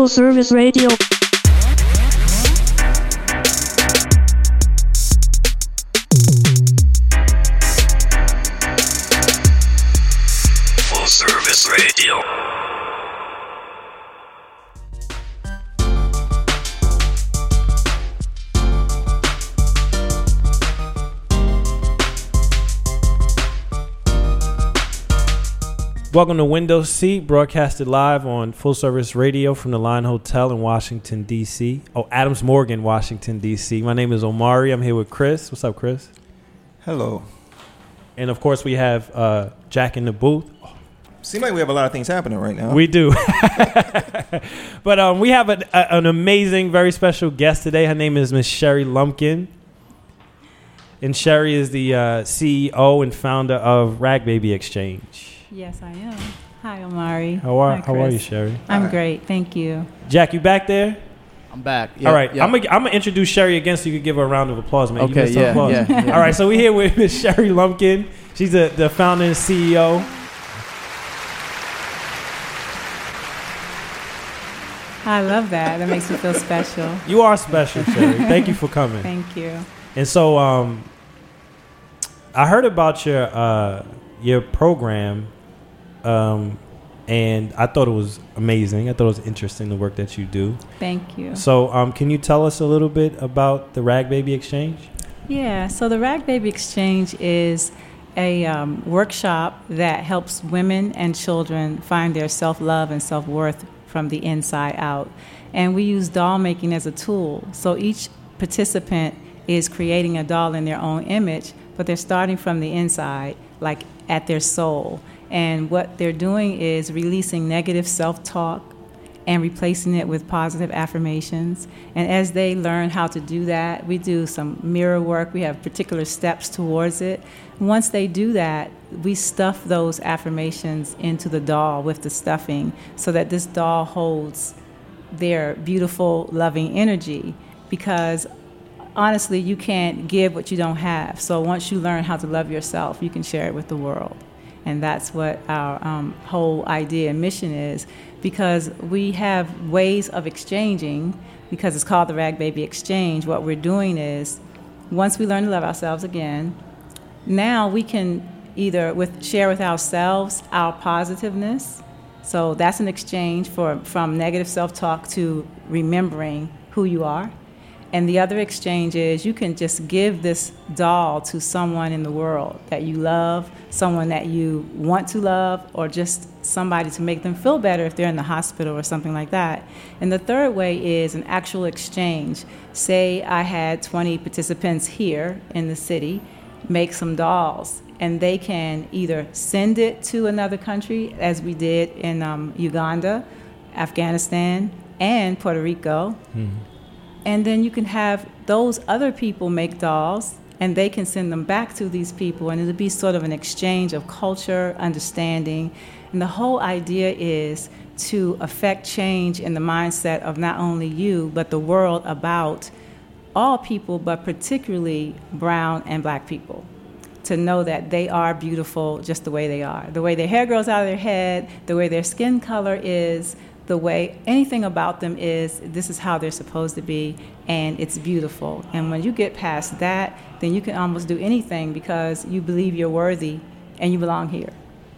Full Service Radio. Full Service Radio. Welcome to Windows Seat, broadcasted live on Full Service Radio from the Line Hotel in Washington, D.C. Oh, Adams Morgan, Washington, D.C. My name is Omari. I'm here with Chris. What's up, Chris? Hello. And, of course, we have Jack in the booth. Seems like we have a lot of things happening right now. We do. But we have an amazing, very special guest today. Her name is Miss Sherry Lumpkin. And Sherry is the CEO and founder of Rag Baby Exchange. Yes, I am. Hi, Omari. How are you, Sherry? I'm great. Thank you. Jack, you back there? I'm back. All right. I'm gonna introduce Sherry again so you can give her a round of applause, man. Okay, yeah. All right, so we're here with Miss Sherry Lumpkin. She's the founder and CEO. I love that. That makes me feel special. You are special, Sherry. Thank you for coming. Thank you. And so I heard about your program, and I thought it was amazing. I thought it was interesting, the work that you do. Thank you. So can you tell us a little bit about the Rag Baby Exchange? Yeah, so the Rag Baby Exchange is a workshop that helps women and children find their self-love and self-worth from the inside out. And we use doll making as a tool. So each participant is creating a doll in their own image, but they're starting from the inside, like at their soul. And what they're doing is releasing negative self-talk and replacing it with positive affirmations. And as they learn how to do that, we do some mirror work. We have particular steps towards it. Once they do that, we stuff those affirmations into the doll with the stuffing so that this doll holds their beautiful, loving energy. Because honestly, you can't give what you don't have. So once you learn how to love yourself, you can share it with the world. And that's what our whole idea and mission is, because we have ways of exchanging, because it's called the Rag Baby Exchange. What we're doing is, once we learn to love ourselves again, now we can either share with ourselves our positiveness. So that's an exchange from negative self-talk to remembering who you are. And the other exchange is you can just give this doll to someone in the world that you love, someone that you want to love, or just somebody to make them feel better if they're in the hospital or something like that. And the third way is an actual exchange. Say I had 20 participants here in the city make some dolls, and they can either send it to another country, as we did in Uganda, Afghanistan, and Puerto Rico. Mm-hmm. And then you can have those other people make dolls, and they can send them back to these people, and it'll be sort of an exchange of culture, understanding. And the whole idea is to affect change in the mindset of not only you, but the world about all people, but particularly brown and black people, to know that they are beautiful just the way they are. The way their hair grows out of their head, the way their skin color is, the way anything about them is, this is how they're supposed to be, and it's beautiful. And when you get past that, then you can almost do anything because you believe you're worthy and you belong here.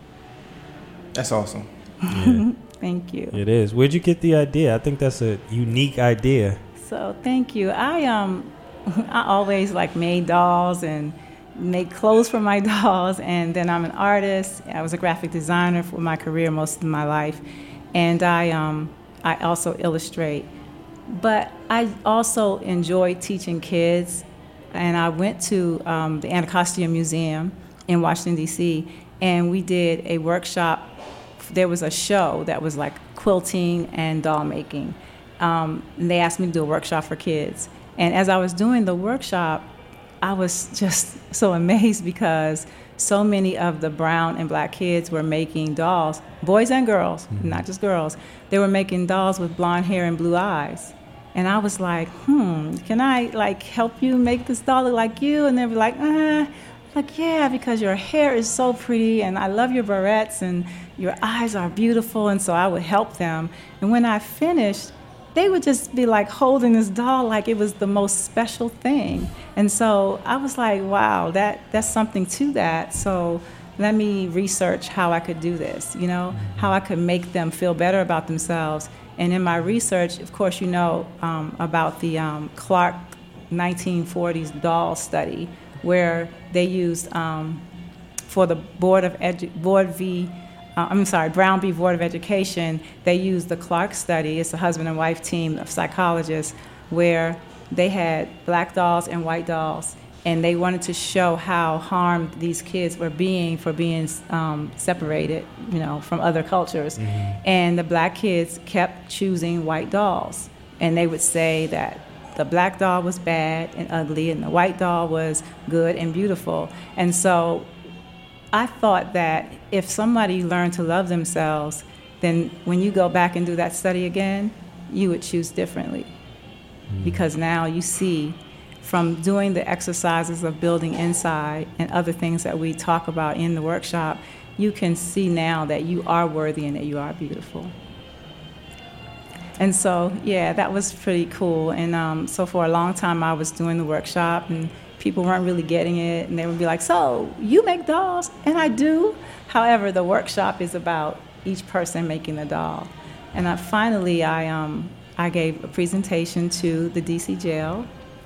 That's awesome. Yeah. Thank you. It is. Where'd you get the idea? I think that's a unique idea. So thank you. I always made dolls and made clothes for my dolls, and then I'm an artist. I was a graphic designer for my career most of my life. And I also illustrate. But I also enjoy teaching kids. And I went to the Anacostia Museum in Washington, D.C., and we did a workshop. There was a show that was like quilting and doll making. And they asked me to do a workshop for kids. And as I was doing the workshop, I was just so amazed because so many of the brown and black kids were making dolls, boys and girls, not just girls. They were making dolls with blonde hair and blue eyes. And I was like, can I help you make this doll look like you? And they were like, yeah, because your hair is so pretty and I love your barrettes and your eyes are beautiful. And so I would help them. And when I finished, they would just be like holding this doll like it was the most special thing. And so I was like, wow, that's something to that. So let me research how I could do this, you know, how I could make them feel better about themselves. And in my research, of course, you know about the Clark 1940s doll study, where they used for the Brown v. Board of Education, they used the Clark study. It's a husband and wife team of psychologists where they had black dolls and white dolls, and they wanted to show how harmed these kids were for being separated, you know, from other cultures. Mm-hmm. And the black kids kept choosing white dolls, and they would say that the black doll was bad and ugly, and the white doll was good and beautiful. And so I thought that if somebody learned to love themselves, then when you go back and do that study again, you would choose differently. Mm. Because now you see, from doing the exercises of building inside and other things that we talk about in the workshop, you can see now that you are worthy and that you are beautiful. And so, yeah, that was pretty cool. And so for a long time, I was doing the workshop, and people weren't really getting it. And they would be like, so you make dolls? And I do. However, the workshop is about each person making the doll. And finally, I gave a presentation to the D.C. jail,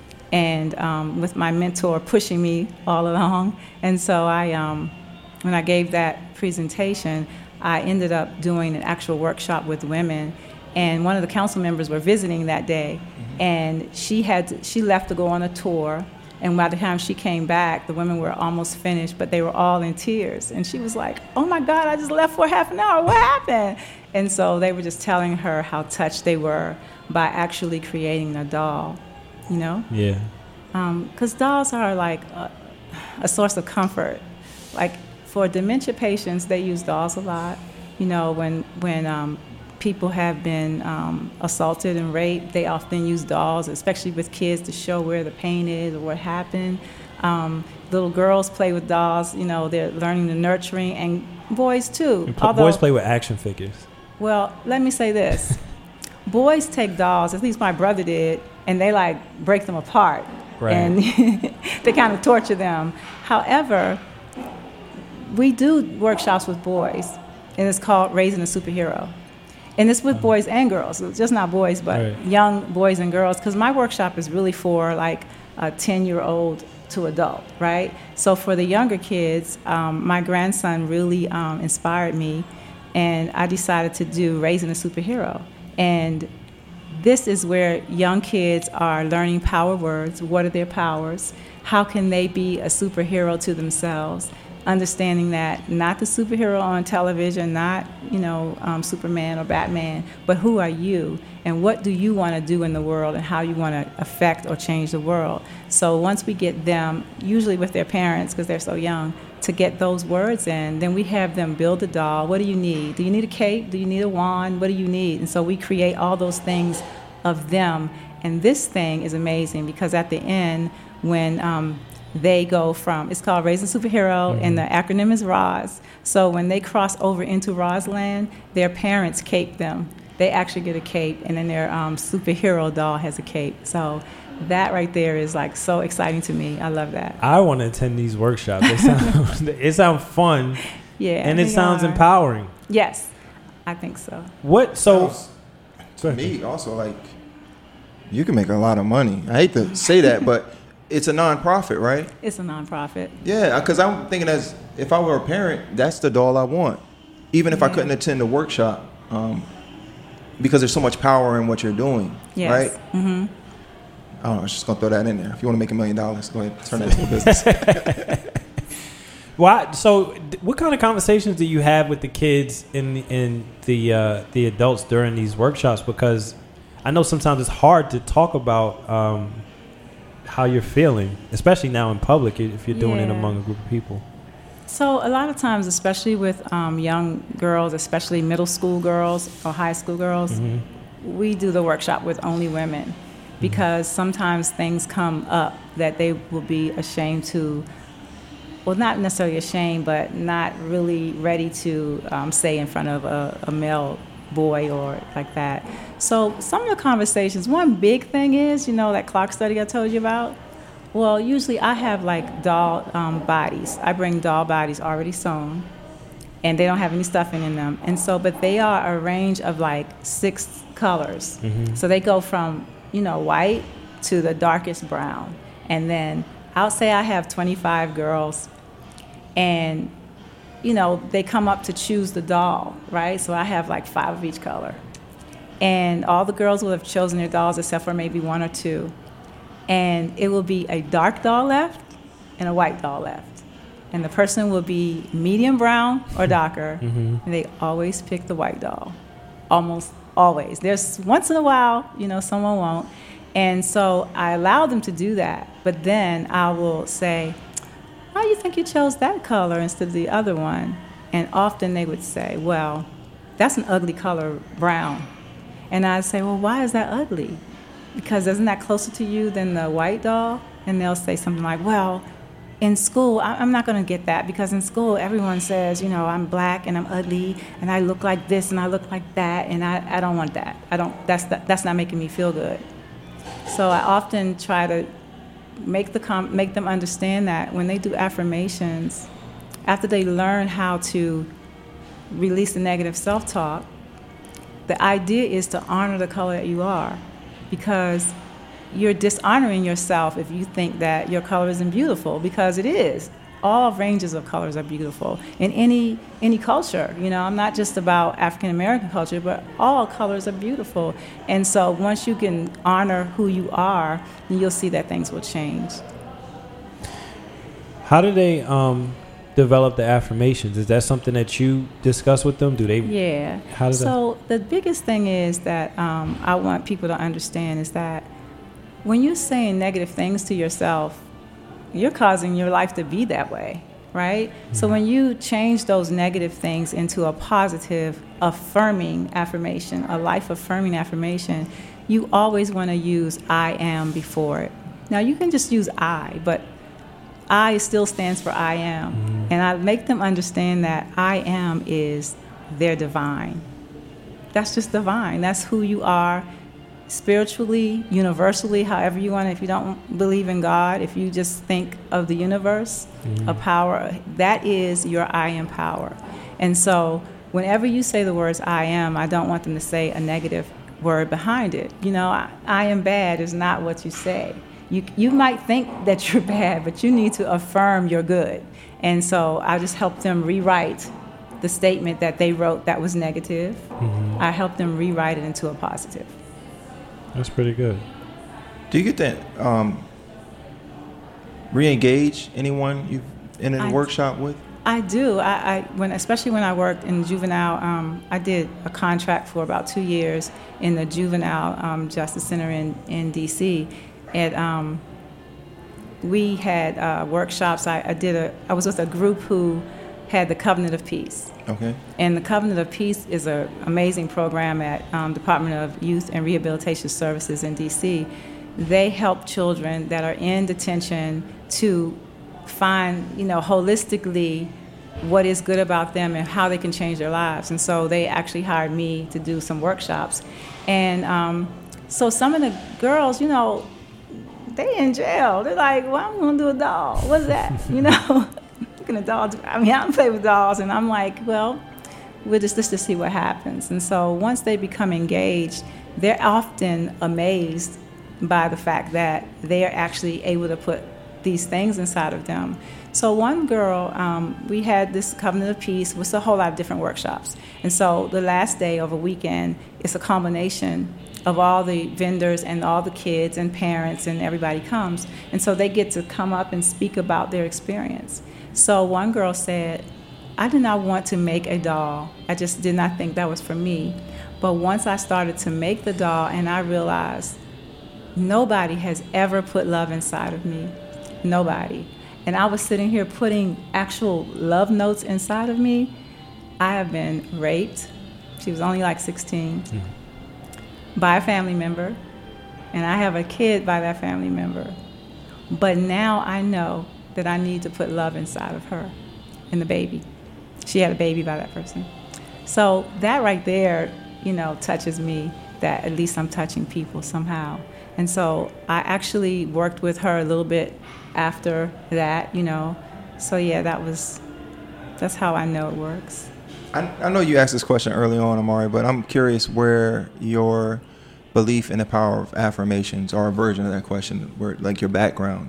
and with my mentor pushing me all along. And so when I gave that presentation, I ended up doing an actual workshop with women. And one of the council members were visiting that day, and she left to go on a tour. And by the time she came back, the women were almost finished, but they were all in tears. And she was like, oh my God, I just left for half an hour. What happened? And so they were just telling her how touched they were by actually creating a doll, you know? Yeah. Because dolls are like a source of comfort. Like for dementia patients, they use dolls a lot. You know, when people have been assaulted and raped, they often use dolls, especially with kids, to show where the pain is or what happened. Little girls play with dolls, you know, they're learning the nurturing, and boys too. Boys play with action figures. Well, let me say this. Boys take dolls, at least my brother did, and they like break them apart. Right. And they kind of torture them. However, we do workshops with boys, and it's called Raising a Superhero. And it's with boys and girls, it's just not boys, but right. Young boys and girls, because my workshop is really for like a 10-year-old to adult, right? So for the younger kids, my grandson really inspired me, and I decided to do Raising a Superhero. And this is where young kids are learning power words. What are their powers? How can they be a superhero to themselves? Understanding that not the superhero on television, not, you know, Superman or Batman, but who are you and what do you want to do in the world and how you want to affect or change the world. So once we get them, usually with their parents because they're so young, to get those words in, then we have them build a doll. What do you need? Do you need a cape? Do you need a wand? What do you need? And so we create all those things of them. And this thing is amazing because at the end, when they go from, it's called Raising Superhero, and the acronym is ROS. So when they cross over into Rosland, their parents cape them. They actually get a cape, and then their superhero doll has a cape. So that right there is like so exciting to me. I love that. I want to attend these workshops. It sounds fun. Yeah, and it sounds empowering. Yes, I think so. What? So to me, also, like, you can make a lot of money. I hate to say that, but it's a nonprofit, right? It's a nonprofit. Yeah, because I'm thinking as if I were a parent, that's the doll I want, even if I couldn't attend the workshop, because there's so much power in what you're doing, right? Mm-hmm. I don't know. I was just gonna throw that in there. If you want to make $1 million, go ahead, turn that into a business. Why? So, what kind of conversations do you have with the kids and the adults during these workshops? Because I know sometimes it's hard to talk about how you're feeling, especially now in public if you're doing it among a group of people. So a lot of times, especially with young girls, especially middle school girls or high school girls, we do the workshop with only women because sometimes things come up that they will be ashamed to, well, not necessarily ashamed, but not really ready to say in front of a male boy or like that. So some of the conversations, one big thing is, that clock study I told you about. Well, usually I have like doll bodies. I bring doll bodies already sewn, and they don't have any stuffing in them. And so, but they are a range of like 6 colors. Mm-hmm. So they go from, white to the darkest brown. And then I'll say I have 25 girls, and, they come up to choose the doll, right? So I have like 5 of each color. And all the girls will have chosen their dolls except for maybe 1 or 2. And it will be a dark doll left and a white doll left. And the person will be medium brown or darker, mm-hmm. and they always pick the white doll. Almost always. There's once in a while, someone won't. And so I allow them to do that. But then I will say, why do you think you chose that color instead of the other one? And often they would say, well, that's an ugly color, brown. And I'd say, well, why is that ugly? Because isn't that closer to you than the white doll? And they'll say something like, well, in school, I'm not going to get that, because in school everyone says, I'm black and I'm ugly and I look like this and I look like that, and I don't want that. That's not making me feel good. So I often try to make them understand that when they do affirmations, after they learn how to release the negative self-talk, the idea is to honor the color that you are. Because you're dishonoring yourself if you think that your color isn't beautiful, because it is. All ranges of colors are beautiful in any culture. I'm not just about African American culture, but all colors are beautiful. And so once you can honor who you are, then you'll see that things will change. How do they develop the affirmations? Is that something that you discuss with them? Do they? Yeah. So the biggest thing is that I want people to understand is that when you're saying negative things to yourself, you're causing your life to be that way, right? Mm-hmm. So when you change those negative things into a positive, affirming affirmation, a life-affirming affirmation, you always want to use I am before it. Now, you can just use I, but I still stands for I am. Mm-hmm. And I make them understand that I am is their divine. That's just divine. That's who you are spiritually, universally, however you want. If you don't believe in God, if you just think of the universe, mm-hmm. a power, that is your I am power. And so whenever you say the words I am, I don't want them to say a negative word behind it. I am bad is not what you say. You might think that you're bad, but you need to affirm you're good. And so I just help them rewrite the statement that they wrote that was negative. Mm-hmm. I help them rewrite it into a positive. That's pretty good. Do you get that re-engage anyone you've in a workshop with? I do. Especially when I worked in juvenile, I did a contract for about 2 years in the Juvenile Justice Center in D.C. And we had workshops. I was with a group who had the Covenant of Peace. Okay. And the Covenant of Peace is an amazing program at Department of Youth and Rehabilitation Services in D.C. They help children that are in detention to find, holistically what is good about them and how they can change their lives. And so they actually hired me to do some workshops. And so some of the girls, they in jail. They're like, well, I'm going to do a doll. What's that? Looking at dolls. I don't play with dolls. And I'm like, well, let's just see what happens. And so once they become engaged, they're often amazed by the fact that they are actually able to put these things inside of them. So one girl, we had this Covenant of Peace with a whole lot of different workshops. And so the last day of a weekend, it's a combination of all the vendors and all the kids and parents, and everybody comes. And so they get to come up and speak about their experience. So one girl said, I did not want to make a doll. I just did not think that was for me. But once I started to make the doll and I realized nobody has ever put love inside of me. Nobody. And I was sitting here putting actual love notes inside of me. I have been raped. She was only like 16. Mm-hmm. By a family member. And I have a kid by that family member. But now I know that I need to put love inside of her and the baby. She had a baby by that person. So that right there, touches me, that at least I'm touching people somehow. And so I actually worked with her a little bit after that, So yeah, that's how I know it works. I know you asked this question early on, Amari, but I'm curious where your belief in the power of affirmations, or a version of that question, where like your background.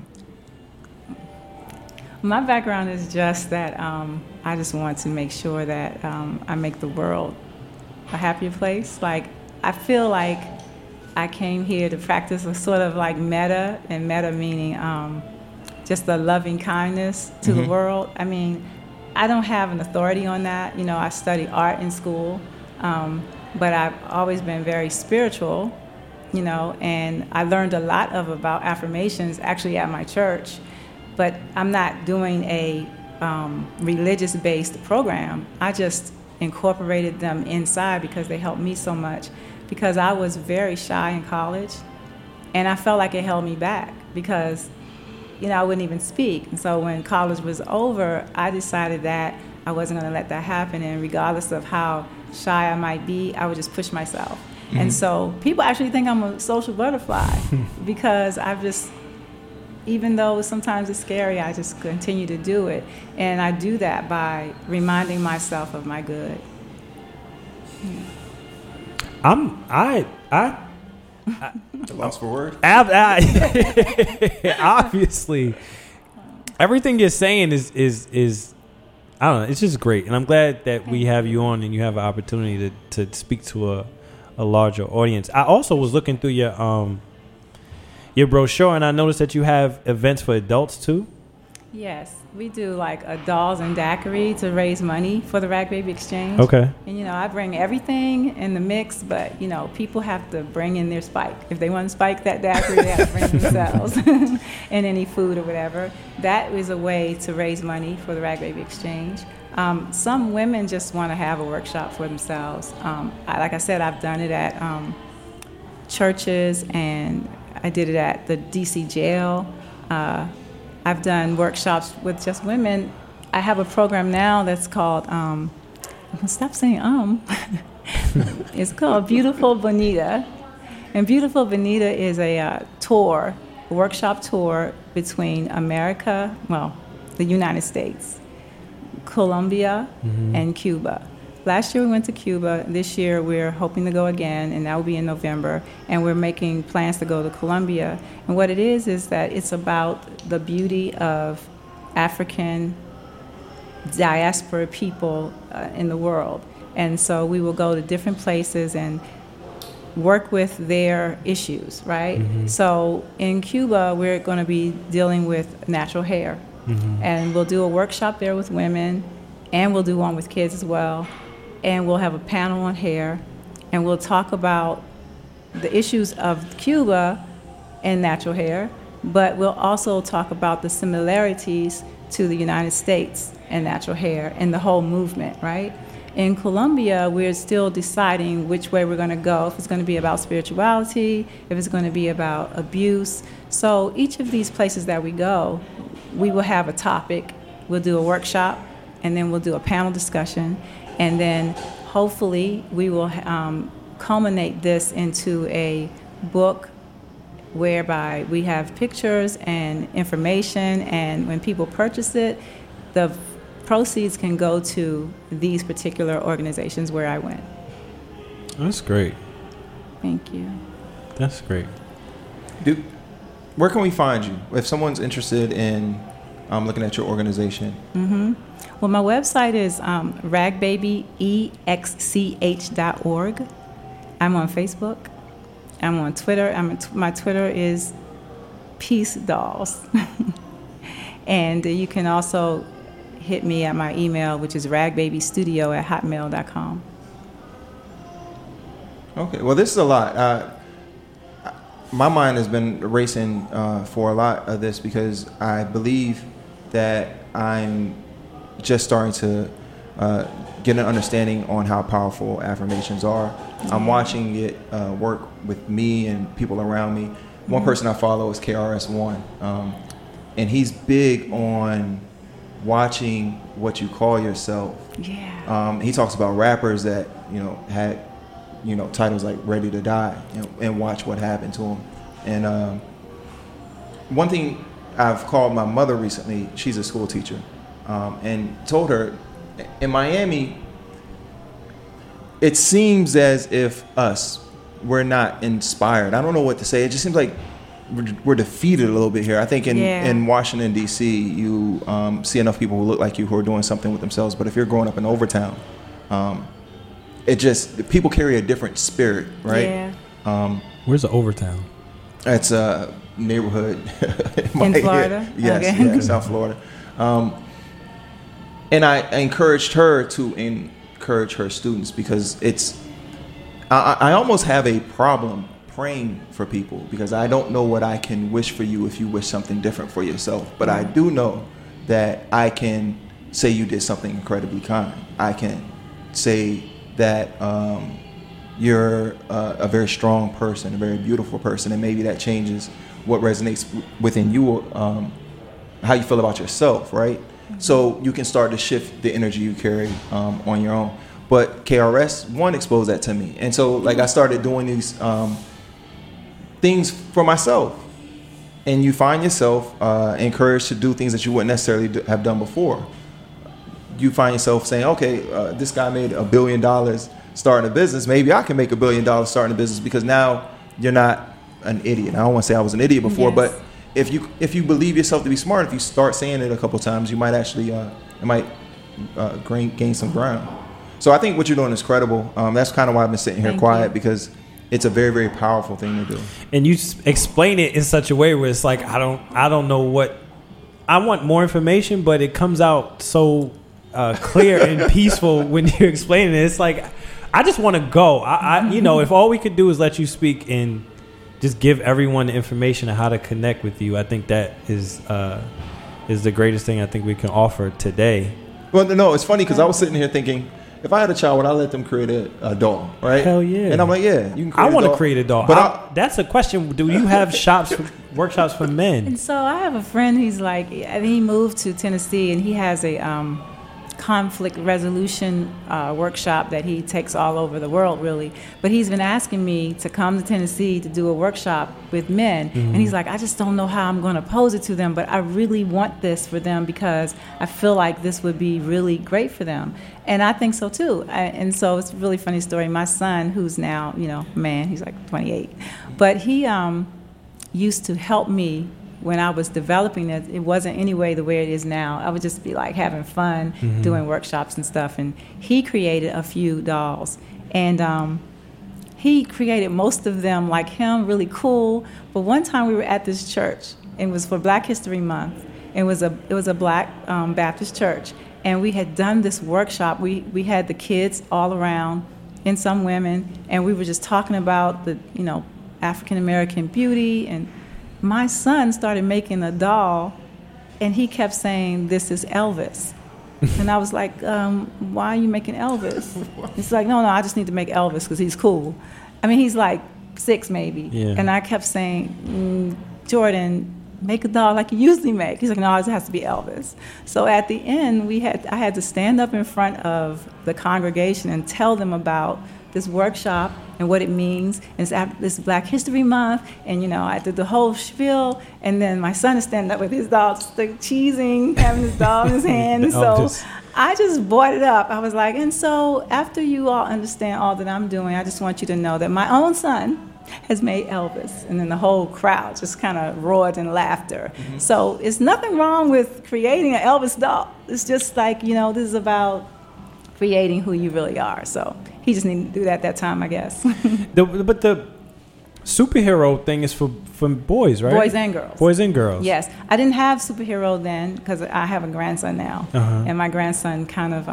My background is just that I just want to make sure that I make the world a happier place. Like, I feel like I came here to practice a sort of like metta, and metta meaning just the loving kindness to the world. I mean, I don't have an authority on that. I studied art in school, but I've always been very spiritual, and I learned a lot about affirmations actually at my church. But I'm not doing a religious-based program. I just incorporated them inside because they helped me so much. Because I was very shy in college, and I felt like it held me back because, I wouldn't even speak. And so when college was over, I decided that I wasn't going to let that happen. And regardless of how shy I might be, I would just push myself. Mm-hmm. And so people actually think I'm a social butterfly because I've just... Even though sometimes it's scary, I just continue to do it. And I do that by reminding myself of my good. I lost for word. Obviously, everything you're saying is I don't know. It's just great, and I'm glad that we have you on and you have an opportunity to speak to a larger audience. I also was looking through your brochure, and I noticed that you have events for adults too. Yes, we do like a dolls and daiquiri to raise money for the Rag Baby Exchange. Okay. And I bring everything in the mix, but people have to bring in their spike. If they want to spike that daiquiri, they have to bring themselves and any food or whatever. That is a way to raise money for the Rag Baby Exchange. Some women just want to have a workshop for themselves. Like I said, I've done it at churches, and I did it at the DC jail. I've done workshops with just women. I have a program now that's called, stop saying It's called Beautiful Bonita. And Beautiful Bonita is a workshop tour between America, the United States, Colombia, and Cuba. Last year we went to Cuba. This year we're hoping to go again, and that will be in November. And we're making plans to go to Colombia. And what it is that it's about the beauty of African diaspora people in the world. And so we will go to different places and work with their issues, right? Mm-hmm. So in Cuba, we're going to be dealing with natural hair. Mm-hmm. And we'll do a workshop there with women, and we'll do one with kids as well. And we'll have a panel on hair, and we'll talk about the issues of Cuba and natural hair, but we'll also talk about the similarities to the United States and natural hair and the whole movement, right? In Colombia, we're still deciding which way we're going to go, if it's going to be about spirituality, if it's going to be about abuse. So each of these places that we go, we will have a topic. We'll do a workshop, and then we'll do a panel discussion. And then hopefully we will culminate this into a book whereby we have pictures and information, and when people purchase it, the proceeds can go to these particular organizations where I went. That's great. Thank you. That's great. Where can we find you if someone's interested in looking at your organization? Mm-hmm. Well, my website is ragbabyexch.org. I'm on Facebook. I'm on Twitter. My Twitter is Peace Dolls. And you can also hit me at my email, which is ragbabystudio@hotmail.com. Okay. Well, this is a lot. My mind has been racing for a lot of this because I believe that I'm just starting to get an understanding on how powerful affirmations are. I'm watching it work with me and people around me. One person I follow is KRS-One, and he's big on watching what you call yourself. Yeah. He talks about rappers that had titles like Ready to Die, and watch what happened to him. And one thing I've called my mother recently, she's a school teacher, and told her, in Miami, it seems as if we're not inspired. I don't know what to say. It just seems like we're defeated a little bit here. I think in Washington, D.C., you see enough people who look like you who are doing something with themselves. But if you're growing up in Overtown, people carry a different spirit, right? Yeah. Where's the Overtown? It's a neighborhood. In Florida? Yes, okay. South Florida. And I encouraged her to encourage her students, because I almost have a problem praying for people, because I don't know what I can wish for you if you wish something different for yourself. But I do know that I can say you did something incredibly kind. I can say that you're a very strong person, a very beautiful person, and maybe that changes what resonates within you, how you feel about yourself, right? So you can start to shift the energy you carry on your own. But KRS-One exposed that to me. And so I started doing these things for myself. And you find yourself encouraged to do things that you wouldn't necessarily have done before. You find yourself saying, okay, this guy made $1 billion starting a business. Maybe I can make $1 billion starting a business, because now you're not an idiot. I don't want to say I was an idiot before, yes. But if you believe yourself to be smart, if you start saying it a couple times, you might actually gain some ground. So I think what you're doing is credible. That's kind of why I've been sitting here quiet, because it's a very, very powerful thing to do. And you explain it in such a way where it's like, I don't know what, I want more information, but it comes out so clear and peaceful when you're explaining it. It's like, I just want to go. If all we could do is let you speak and just give everyone the information on how to connect with you, I think that is the greatest thing I think we can offer today. Well, no, it's funny, because I was sitting here thinking, if I had a child, would I let them create a doll, right? Hell yeah. And I'm like, yeah, you can create a doll. I want to create a doll. But that's a question. Do you have workshops for men? And so I have a friend who's like, he moved to Tennessee, and he has a conflict resolution workshop that he takes all over the world, really. But he's been asking me to come to Tennessee to do a workshop with men. Mm-hmm. And he's like, I just don't know how I'm going to pose it to them, but I really want this for them, because I feel like this would be really great for them. And I think so, too. And so it's a really funny story. My son, who's now, man, he's like 28, but he used to help me when I was developing it. It wasn't anyway the way it is now. I would just be like having fun, mm-hmm. doing workshops and stuff. And he created a few dolls. And he created most of them like him, really cool. But one time we were at this church, and it was for Black History Month. It was a Black Baptist church. And we had done this workshop. We had the kids all around and some women, and we were just talking about the, African American beauty. And my son started making a doll, and he kept saying, "This is Elvis." And I was like, why are you making Elvis? He's like, no, I just need to make Elvis because he's cool. I mean, he's like 6 maybe. Yeah. And I kept saying, Jordan, make a doll like you usually make. He's like, no, it has to be Elvis. So at the end, I had to stand up in front of the congregation and tell them about this workshop and what it means. And it's Black History Month, and I did the whole spiel. And then my son is standing up with his doll, just like cheesing, having his doll in his hand. And so I just brought it up. I was like, and so after you all understand all that I'm doing, I just want you to know that my own son has made Elvis. And then the whole crowd just kind of roared in laughter. Mm-hmm. So it's nothing wrong with creating an Elvis doll. It's just like, this is about creating who you really are. So he just needed to do that time, I guess. But the superhero thing is for boys, right? Boys and girls. Boys and girls. Yes. I didn't have superhero then because I have a grandson now. Uh-huh. And my grandson kind of,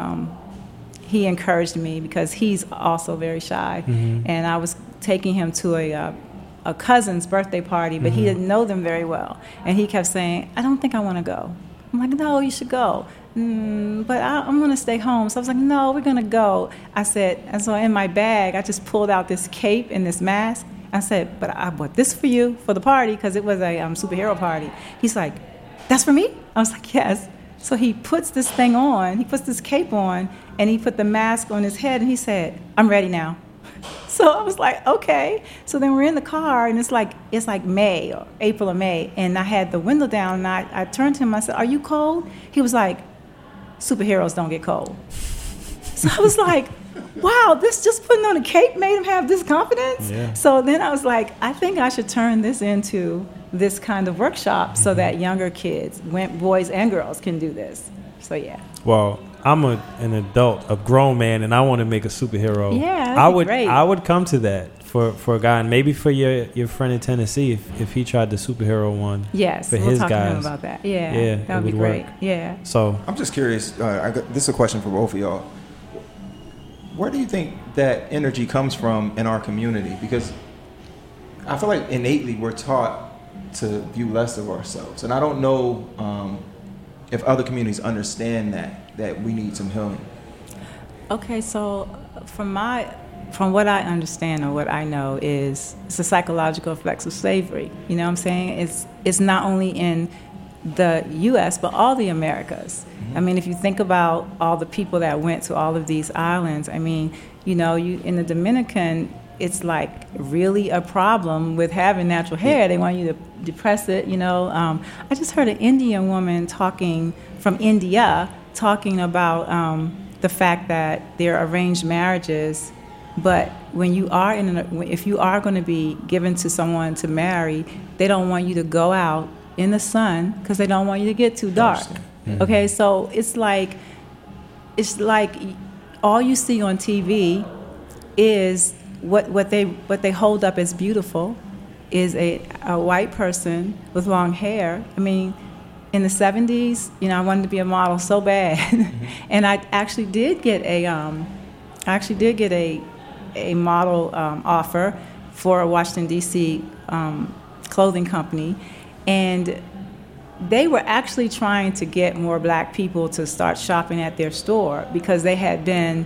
he encouraged me because he's also very shy. Mm-hmm. And I was taking him to a cousin's birthday party, but mm-hmm. he didn't know them very well. And he kept saying, I don't think I want to go. I'm like, no, you should go. But I'm going to stay home. So I was like, no, we're going to go. I said, and so in my bag, I just pulled out this cape and this mask. I said, but I bought this for you for the party because it was a superhero party. He's like, that's for me? I was like, yes. So he puts this thing on. He puts this cape on, and he put the mask on his head, and he said, I'm ready now. So So I was like, okay. So then we're in the car, and it's like May or April or May, and I had the window down, and I turned to him. I said, "Are you cold?" He was like, "Superheroes don't get cold." So I was like, wow, this just putting on a cape made him have this confidence. Yeah. So then I was like, I think I should turn this into this kind of workshop so that younger kids, boys and girls, can do this. So yeah. Well, I'm an adult, a grown man, and I want to make a superhero. Yeah, I would. great. I would come to that for a guy, and maybe for your friend in Tennessee if he tried the superhero one. Yes, for we'll his talk guys. to him about that. Yeah, that would be great. Work. Yeah. So I'm just curious. This is a question for both of y'all. Where do you think that energy comes from in our community? Because I feel like innately we're taught to view less of ourselves, and I don't know if other communities understand that we need some healing. Okay, so from what I understand or what I know is it's the psychological effects of slavery. You know what I'm saying? It's not only in the U.S., but all the Americas. I mean, if you think about all the people that went to all of these islands, I mean, you know, you in the Dominican, it's like really a problem with having natural hair. They want you to depress it, you know. I just heard an Indian woman from India talking about the fact that there are arranged marriages, but when you are if you are going to be given to someone to marry, they don't want you to go out in the sun because they don't want you to get too dark. Mm-hmm. Okay, so it's like all you see on TV is what they hold up as beautiful is a white person with long hair. I mean, in the 70s, you know, I wanted to be a model so bad, mm-hmm. and I actually did get a model offer for a Washington D.C. Clothing company, and they were actually trying to get more black people to start shopping at their store because they had been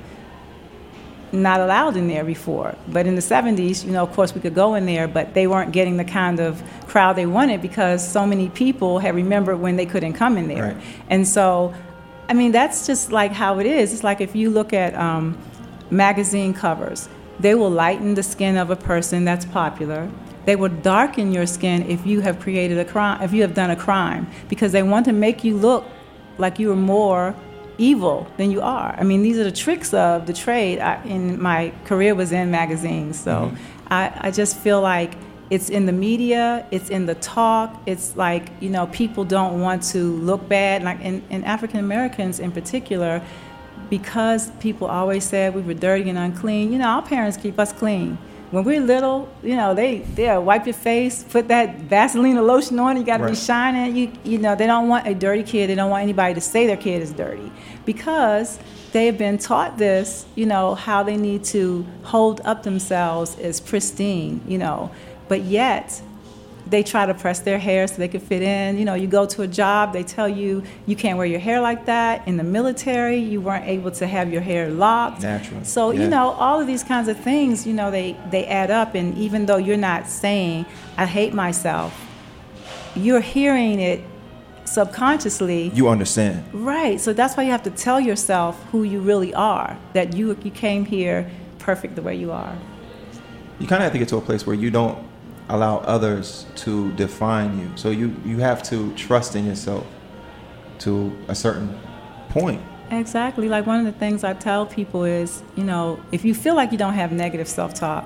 not allowed in there before. But in the 70s, you know, of course we could go in there, but they weren't getting the kind of crowd they wanted because so many people had remembered when they couldn't come in there. Right. And so, I mean, that's just like how it is. It's like if you look at magazine covers, they will lighten the skin of a person that's popular. They will darken your skin if you have created a crime, if you have done a crime, because they want to make you look like you are more evil than you are. I mean, these are the tricks of the trade. In my career was in magazines, so mm-hmm. I just feel like it's in the media, it's in the talk. It's like, you know, people don't want to look bad, like in African Americans in particular, because people always said we were dirty and unclean. You know, our parents keep us clean. When we're little, you know, they'll wipe your face, put that Vaseline or lotion on, you got to be shining. You know, they don't want a dirty kid. They don't want anybody to say their kid is dirty because they've been taught this, you know, how they need to hold up themselves as pristine, you know. But yet, they try to press their hair so they can fit in. You know, you go to a job, they tell you you can't wear your hair like that. In the military, you weren't able to have your hair locked. Natural. So, you know, all of these kinds of things, you know, they add up. And even though you're not saying, I hate myself, you're hearing it subconsciously. You understand. Right. So that's why you have to tell yourself who you really are, that you came here perfect the way you are. You kind of have to get to a place where you don't allow others to define you. So you have to trust in yourself to a certain point. Exactly. Like one of the things I tell people is, you know, if you feel like you don't have negative self-talk,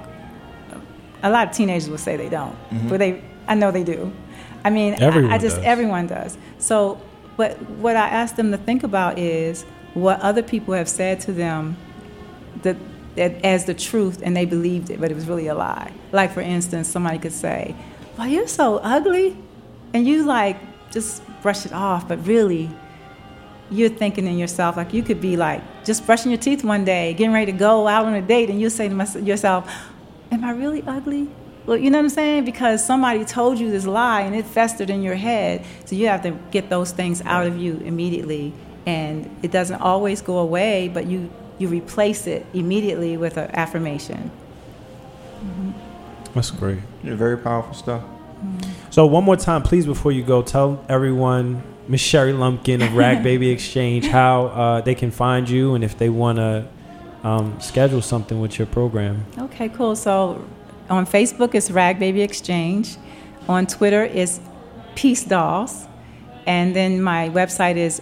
a lot of teenagers will say they don't, mm-hmm. but I know they do. I mean, everyone does. So, but what I ask them to think about is what other people have said to them that as the truth, and they believed it, but it was really a lie. Like, for instance, somebody could say, well, you're so ugly, and you, like, just brush it off, but really, you're thinking in yourself, like, you could be, like, just brushing your teeth one day, getting ready to go out on a date, and you'll say to yourself, am I really ugly? Well, you know what I'm saying? Because somebody told you this lie, and it festered in your head, so you have to get those things out of you immediately, and it doesn't always go away, but you replace it immediately with an affirmation. Mm-hmm. That's great. Yeah, very powerful stuff. Mm-hmm. So one more time, please, before you go, tell everyone, Miss Sherry Lumpkin of Rag Baby Exchange, how they can find you and if they want to schedule something with your program. Okay, cool. So on Facebook, it's Rag Baby Exchange. On Twitter, it's Peace Dolls. And then my website is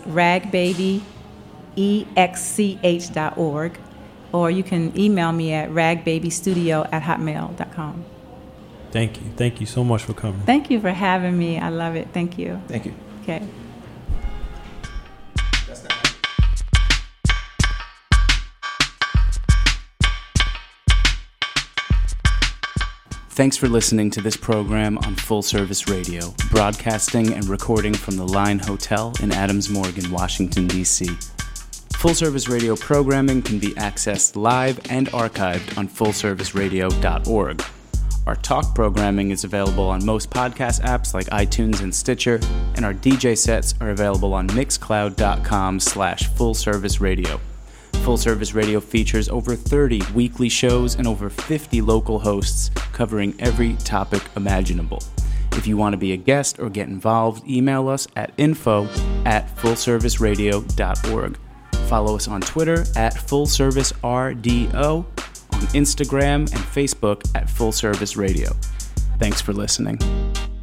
ragbabyexch.org. Or you can email me at ragbabystudio@hotmail.com. Thank you. Thank you so much for coming. Thank you for having me. I love it. Thank you. Thank you. Okay. Thanks for listening to this program on Full Service Radio, broadcasting and recording from the Line Hotel in Adams Morgan, Washington, D.C. Full Service Radio programming can be accessed live and archived on fullserviceradio.org. Our talk programming is available on most podcast apps like iTunes and Stitcher, and our DJ sets are available on mixcloud.com/fullserviceradio. Full Service Radio features over 30 weekly shows and over 50 local hosts covering every topic imaginable. If you want to be a guest or get involved, email us at info@fullserviceradio.org. Follow us on Twitter at FullServiceRDO, on Instagram and Facebook at Full Service Radio. Thanks for listening.